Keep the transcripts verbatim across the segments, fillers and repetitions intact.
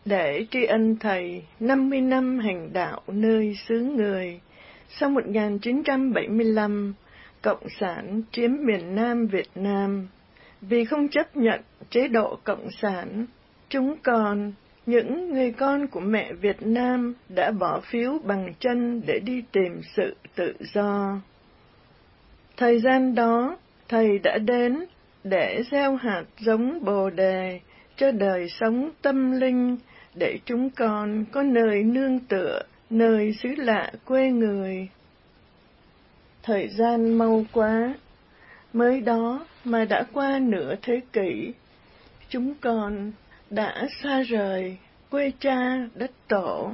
để tri ân Thầy năm mươi năm hành đạo nơi xứ người. Sau một nghìn chín trăm bảy mươi lăm, Cộng sản chiếm miền Nam Việt Nam. Vì không chấp nhận chế độ Cộng sản, chúng con, những người con của mẹ Việt Nam đã bỏ phiếu bằng chân để đi tìm sự tự do. Thời gian đó, Thầy đã đến để gieo hạt giống Bồ Đề cho đời sống tâm linh, để chúng con có nơi nương tựa, nơi xứ lạ quê người. Thời gian mau quá, mới đó mà đã qua nửa thế kỷ, chúng con đã xa rời quê cha đất tổ.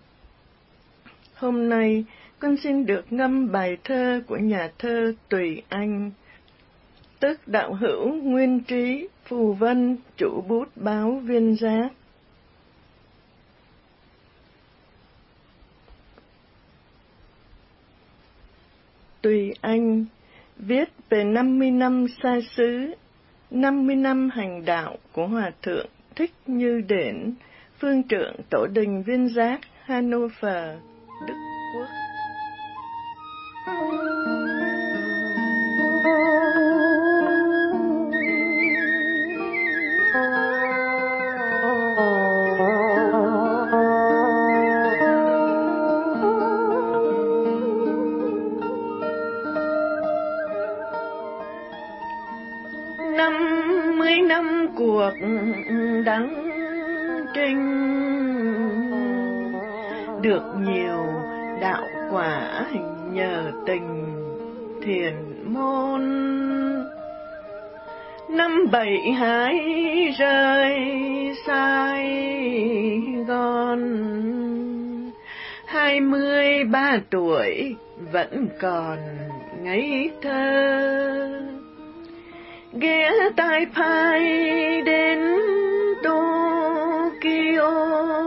Hôm nay, con xin được ngâm bài thơ của nhà thơ Tùy Anh, tức đạo hữu Nguyên Trí Phù Vân, chủ bút báo Viên Giác. Tùy Anh viết về năm mươi năm xa xứ, năm mươi năm hành đạo của Hòa Thượng Thích Như Điển, phương trượng Tổ đình Viên Giác, Hanover, Đức Quốc. Năm mươi năm cuộc đắng trinh, được nhiều đạo quả nhờ tình thiền môn. Năm bảy hái rơi Sài Gòn, hai mươi ba tuổi vẫn còn ngây thơ. Ghé tai phai đến Tokyo,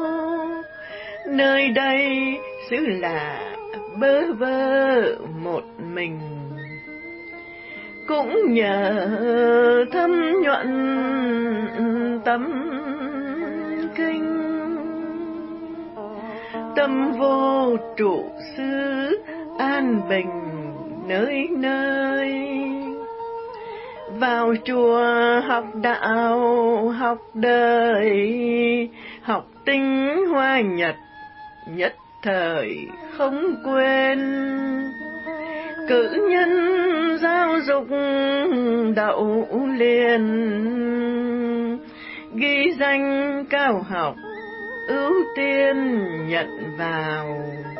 nơi đây xứ lạ bơ vơ một mình. Cũng nhờ thâm nhuận tâm kinh, tâm vô trụ xứ an bình nơi nơi. Vào chùa học đạo, học đời, học tinh hoa Nhật, nhất thời không quên. Cử nhân giáo dục đậu liền, ghi danh cao học ưu tiên nhận vào.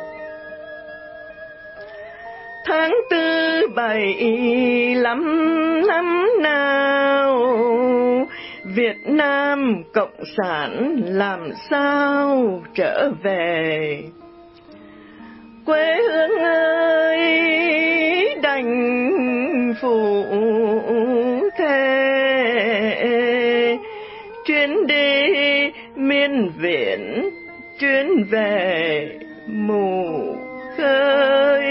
Tháng tư bảy lăm năm nào, Việt Nam Cộng sản làm sao trở về. Quê hương ơi đành phụ thề, chuyến đi miên viễn, chuyến về mù khơi.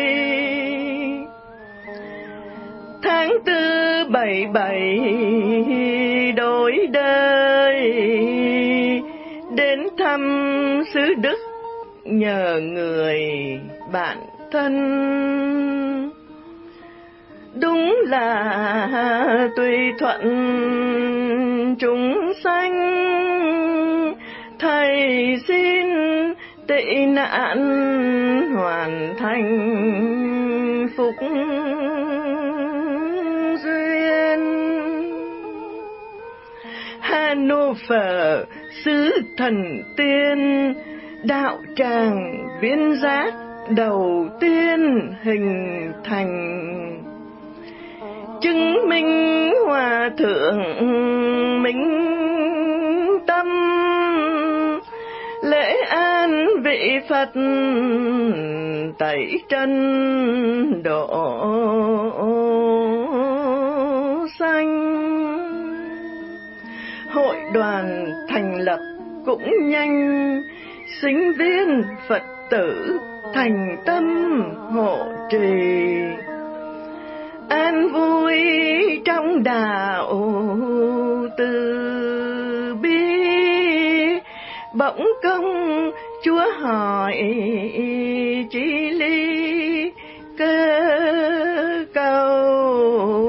Tháng tư bảy bảy đổi đời, đến thăm xứ Đức nhờ người bạn thân. Đúng là tùy thuận chúng sanh, Thầy xin tị nạn hoàn thành phúc duyên. Hanover xứ thần tiên, đạo tràng Viên Giác đầu tiên hình thành. Chứng minh hòa thượng minh tâm, lễ an vị Phật tẩy chân độ sanh. Hội đoàn thành lập cũng nhanh, sinh viên Phật tử thành tâm hộ trì. An vui trong đạo từ bi, bỗng công Chúa hỏi chi ly cơ cầu.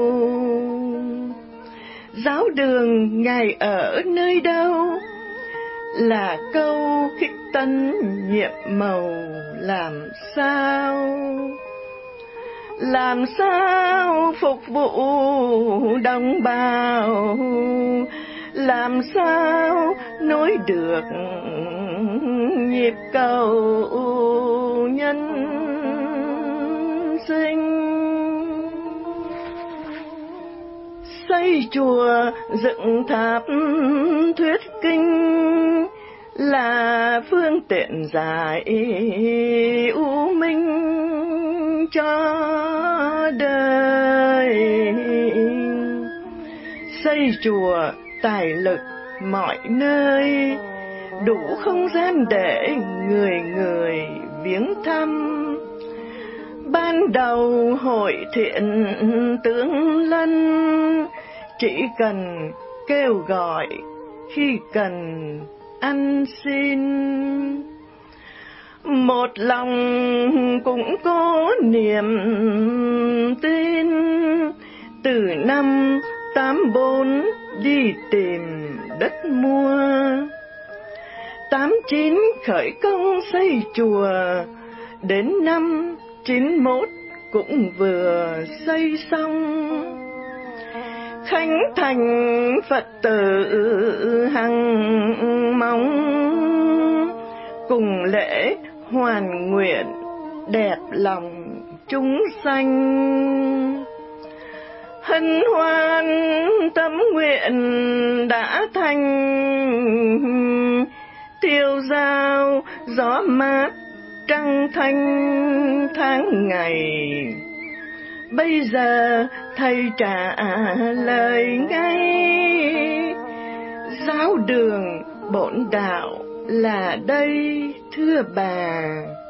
Giáo đường Ngài ở nơi đâu? Là câu khích tân nhiệm màu. Làm sao, làm sao phục vụ đồng bào, làm sao nối được nhịp cầu nhân sinh. Xây chùa dựng tháp thuyết kinh là phương tiện giải u minh cho đời. Xây chùa tài lực mọi nơi, đủ không gian để người người viếng thăm. Ban đầu hội thiện tướng lân, chỉ cần kêu gọi khi cần ăn xin. Một lòng cũng có niềm tin, từ năm tám bốn đi tìm đất mua. Tám chín khởi công xây chùa, đến năm chín mốt cũng vừa xây xong. Khánh thành Phật tử hằng mong, cùng lễ hoàn nguyện đẹp lòng chúng sanh. Hân hoan tâm nguyện đã thành, tiêu dao gió mát trăng thanh tháng ngày. Bây giờ thầy trả lời ngay, giáo đường bổn đạo là đây thưa bà.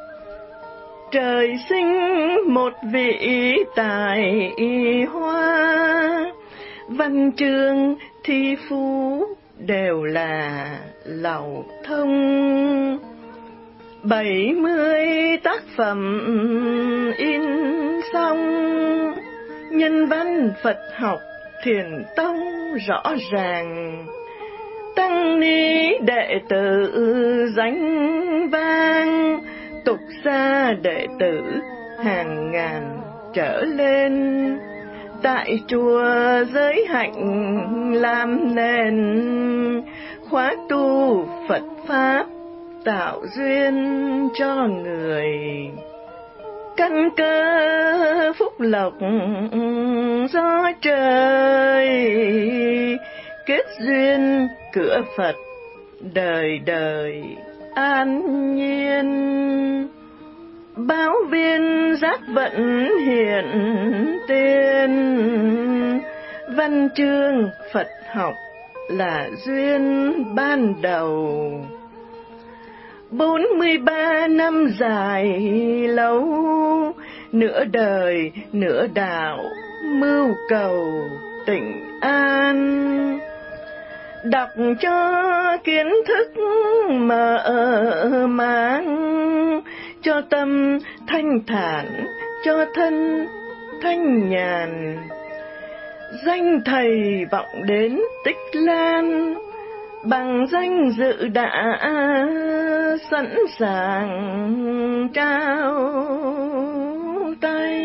Trời sinh một vị tài hoa, văn chương thi phú đều là lầu thông. Bảy mươi tác phẩm in xong, nhân văn Phật học thiền tông rõ ràng. Tăng ni đệ tử danh vang, tục gia đệ tử hàng ngàn trở lên. Tại chùa giới hạnh làm nền, khóa tu Phật Pháp tạo duyên cho người. Căn cơ phúc lộc do trời, kết duyên cửa Phật đời đời an nhiên. Báo viên giác vận hiện tiền, văn chương Phật học là duyên ban đầu. Bốn mươi ba năm dài lâu, nửa đời nửa đạo mưu cầu tỉnh an. Đọc cho kiến thức mở mang, cho tâm thanh thản, cho thân thanh nhàn. Danh thầy vọng đến Tích Lan, bằng danh dự đã sẵn sàng trao tay.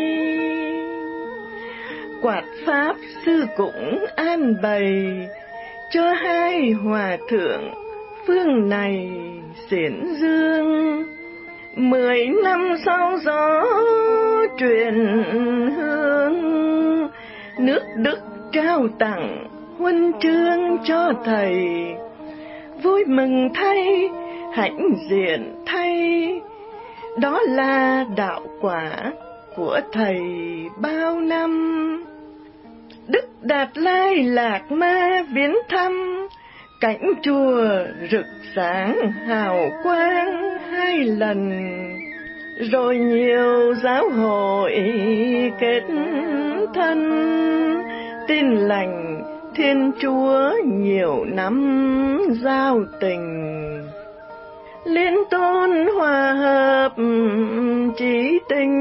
Quạt pháp sư cũng an bày, cho hai hòa thượng phương này xiển dương. Mười năm sau gió truyền hương, nước Đức trao tặng huân chương cho thầy. Vui mừng thay, hãnh diện thay, đó là đạo quả của thầy bao năm. Đức Đạt Lai Lạt Ma viếng thăm, cảnh chùa rực sáng hào quang hai lần. Rồi nhiều giáo hội kết thân, tin lành Thiên Chúa nhiều năm giao tình. liên tôn hòa hợp chí tình,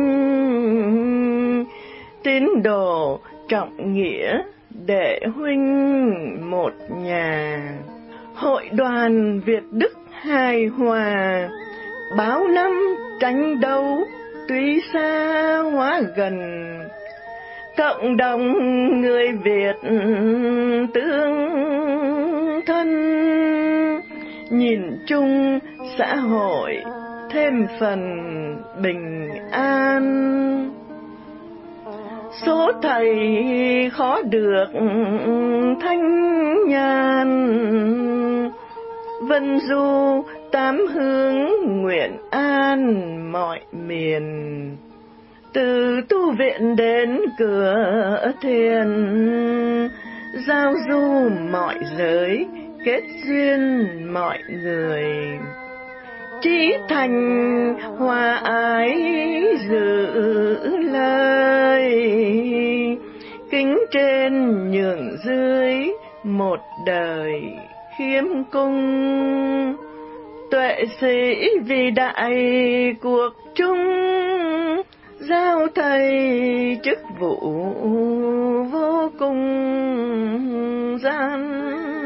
tín đồ trọng nghĩa đệ huynh một nhà. Hội đoàn Việt Đức hài hòa, bao năm tranh đấu tuy xa hóa gần, cộng đồng người Việt tương thân, nhìn chung xã hội thêm phần bình an. Số thầy khó được thanh nhàn, vân du tám hướng nguyện an mọi miền. Từ tu viện đến cửa thiền, giao du mọi giới, kết duyên mọi người. Chí thành hòa ái giữ lời, kính trên nhường dưới một đời khiêm cung. Tuệ sĩ vì đại cuộc chung, giao thầy chức vụ vô cùng gian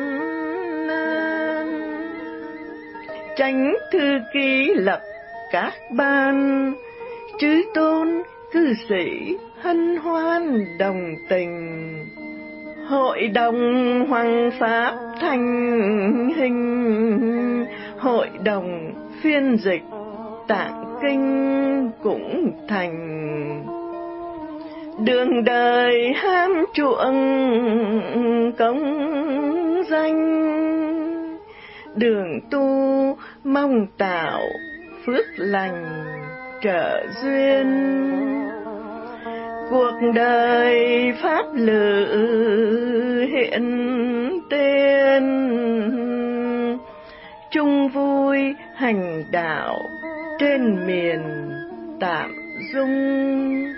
nan. Chánh thư ký lập các ban, chư tôn cư sĩ hân hoan đồng tình. Hội đồng Hoàng Pháp thành hình, hội đồng phiên dịch Tạng Kinh cũng thành. Đường đời ham chuộng công danh, đường tu mong tạo phước lành trợ duyên. Cuộc đời pháp lự hiện tên, chung vui hành đạo trên miền tạm dung.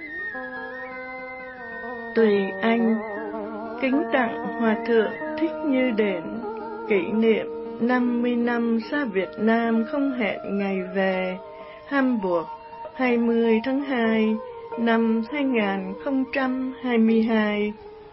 Tùy Anh kính tặng Hòa Thượng Thích Như Đền kỷ niệm năm mươi năm xa Việt Nam không hẹn ngày về, Hamburg, hai mươi tháng hai năm hai nghìn không trăm hai mươi hai.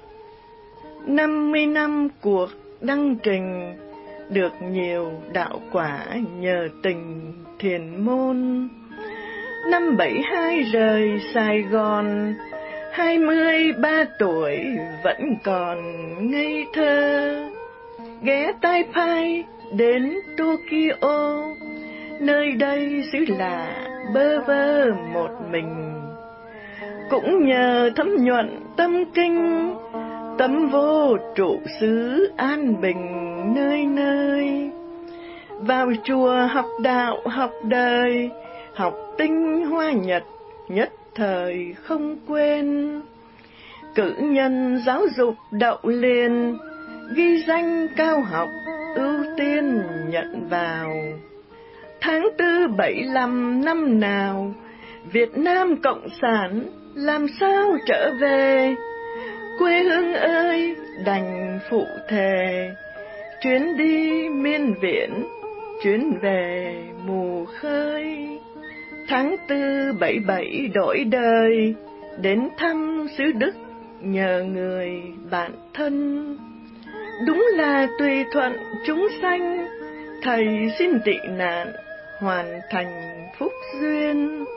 năm mươi năm cuộc đăng trình, được nhiều đạo quả nhờ tình thiền môn. Năm bảy hai rời Sài Gòn, hai mươi ba tuổi vẫn còn ngây thơ. Ghé Taipei đến Tokyo, nơi đây xứ lạ bơ vơ một mình. Cũng nhờ thấm nhuận tâm kinh, tâm vô trụ xứ an bình nơi nơi. Vào chùa học đạo học đời, học tinh hoa Nhật nhất thời không quên. Cử nhân giáo dục đậu liền, ghi danh cao học ưu tiên nhận vào. Tháng tư bảy lăm năm nào, Việt Nam Cộng sản làm sao trở về? Quê hương ơi đành phụ thề, chuyến đi miên viễn, chuyến về mù khơi. Tháng tư bảy bảy đổi đời, đến thăm xứ Đức nhờ người bạn thân. Đúng là tùy thuận chúng sanh, thầy xin tị nạn hoàn thành phúc duyên.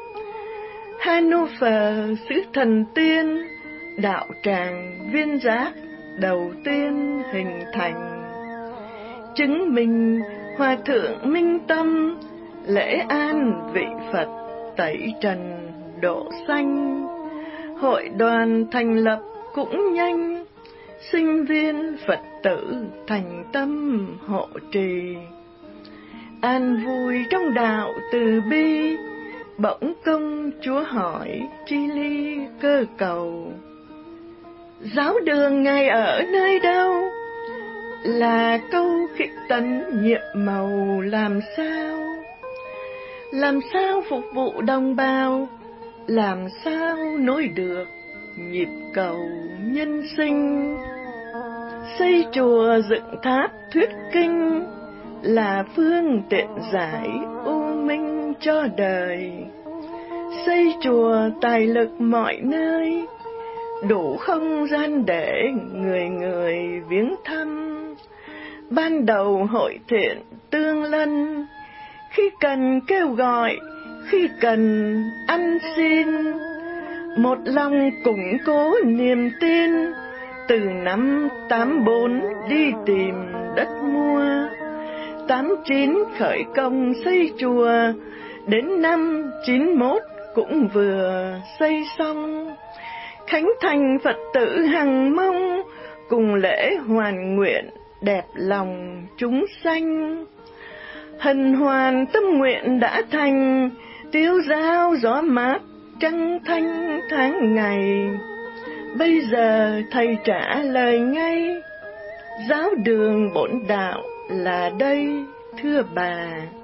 Hanover xứ thần tiên, đạo tràng viên giác đầu tiên hình thành. Chứng minh Hòa Thượng minh tâm, lễ an vị Phật tẩy trần độ sanh. Hội đoàn thành lập cũng nhanh, sinh viên Phật tử thành tâm hộ trì. An vui trong đạo từ bi, bỗng công Chúa hỏi chi ly cơ cầu. Giáo đường Ngài ở nơi đâu? Là câu khích tấn nhiệm màu làm sao? Làm sao phục vụ đồng bào? Làm sao nối được nhịp cầu nhân sinh? Xây chùa dựng tháp thuyết kinh, là phương tiện giải u minh cho đời. Xây chùa tài lực mọi nơi, đủ không gian để người người viếng thăm. Ban đầu hội thiện tương lân, khi cần kêu gọi, khi cần ăn xin. Một lòng củng cố niềm tin, từ năm tám bốn đi tìm đất mua. Tám chín khởi công xây chùa, đến năm chín mốt cũng vừa xây xong. Khánh thành Phật tử hằng mong, cùng lễ hoàn nguyện đẹp lòng chúng sanh. Hân hoan tâm nguyện đã thành, tiêu dao gió mát trăng thanh tháng ngày. Bây giờ thầy trả lời ngay, giáo đường bổn đạo là đây thưa bà.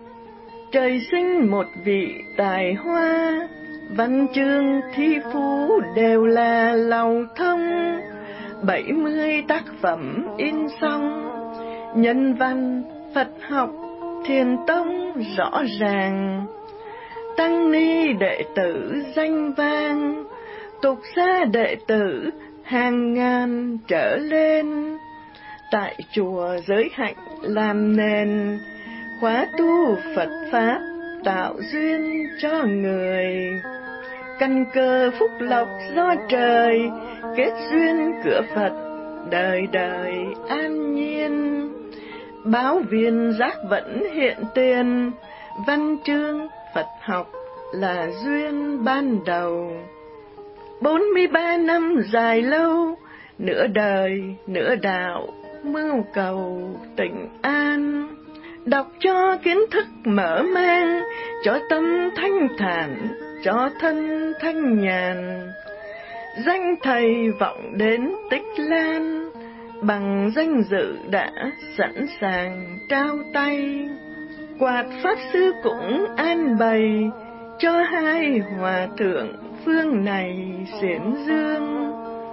Trời sinh một vị tài hoa, văn chương thi phú đều là lầu thông. Bảy mươi tác phẩm in xong, nhân văn, Phật học, thiền tông rõ ràng. Tăng ni đệ tử danh vang, tục gia đệ tử hàng ngàn trở lên. Tại chùa giới hạnh làm nền, khóa tu Phật Pháp tạo duyên cho người. Căn cơ phúc lộc do trời, kết duyên cửa Phật đời đời an nhiên. Báo viên giác vẫn hiện tiền, văn chương Phật học là duyên ban đầu. Bốn mươi ba năm dài lâu, nửa đời nửa đạo mưu cầu tịnh an. Đọc cho kiến thức mở mang, cho tâm thanh thản, cho thân thanh nhàn. Danh thầy vọng đến Tích Lan, bằng danh dự đã sẵn sàng trao tay. Quạt pháp sư cũng an bày, cho hai hòa thượng phương này xiển dương.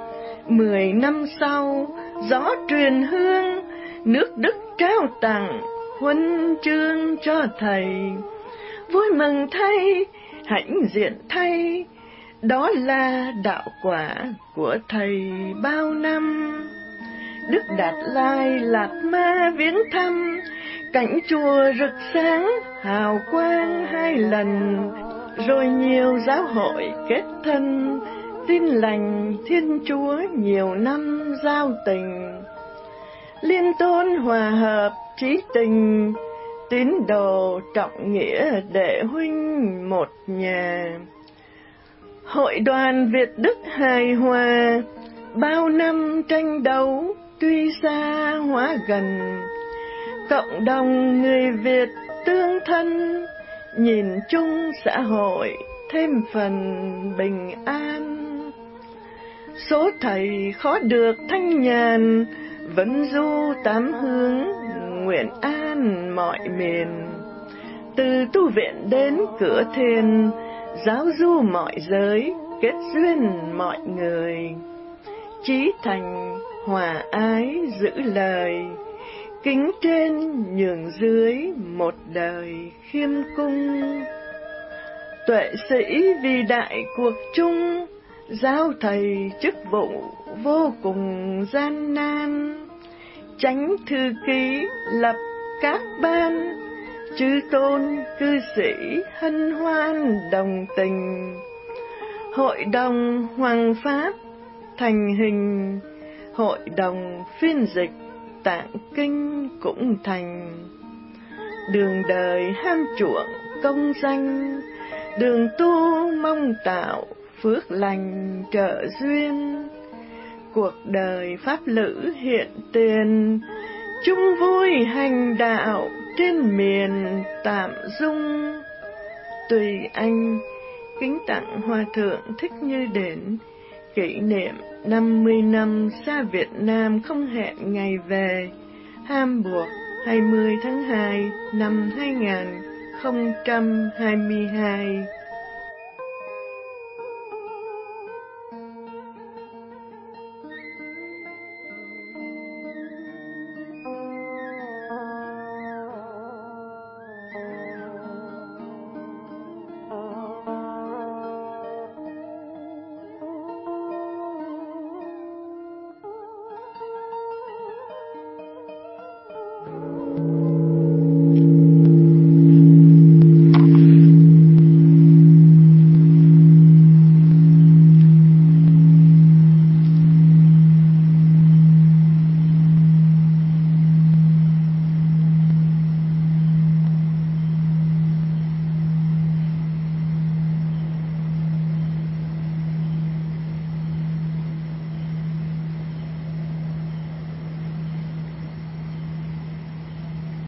Mười năm sau, gió truyền hương, nước Đức trao tặng huân chương cho thầy. Vui mừng thay, hãnh diện thay, đó là đạo quả của thầy bao năm. Đức Đạt Lai Lạt Ma viếng thăm, cảnh chùa rực sáng hào quang hai lần. Rồi nhiều giáo hội kết thân, tin lành Thiên Chúa nhiều năm giao tình. Liên tôn hòa hợp trí tình, tín đồ trọng nghĩa đệ huynh một nhà. Hội đoàn Việt Đức hài hòa, bao năm tranh đấu tuy xa hóa gần. Cộng đồng người Việt tương thân, nhìn chung xã hội thêm phần bình an. Số thầy khó được thanh nhàn, vẫn du tám hướng nguyện an mọi miền. Từ tu viện đến cửa thiền, giáo du mọi giới, kết duyên mọi người. Chí thành hòa ái giữ lời, kính trên nhường dưới một đời khiêm cung. Tuệ sĩ vì đại cuộc chung, giao thầy chức vụ vô cùng gian nan. Chánh thư ký lập các ban, chư tôn cư sĩ hân hoan đồng tình. Hội đồng Hoàng Pháp thành hình, hội đồng phiên dịch tạng kinh cũng thành. Đường đời ham chuộng công danh, đường tu mong tạo phước lành trợ duyên. Cuộc đời pháp lữ hiện tiền, chung vui hành đạo trên miền tạm dung. Tùy Anh kính tặng Hòa Thượng Thích Như Đến, kỷ niệm năm mươi năm xa Việt Nam không hẹn ngày về, Hamburg hai mươi tháng hai năm hai nghìn không trăm hai mươi hai.